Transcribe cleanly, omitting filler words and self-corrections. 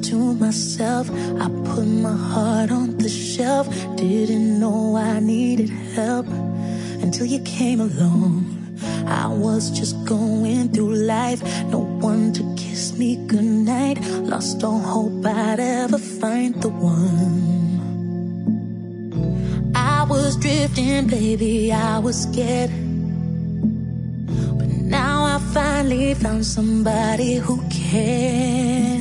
to myself. I put my heart on the shelf. Didn't know I needed help until you came along. I was just going through life, no one to kiss me goodnight. Lost all hope I'd ever find the one. I was drifting, baby, I was scared, but now I finally found somebody who cares.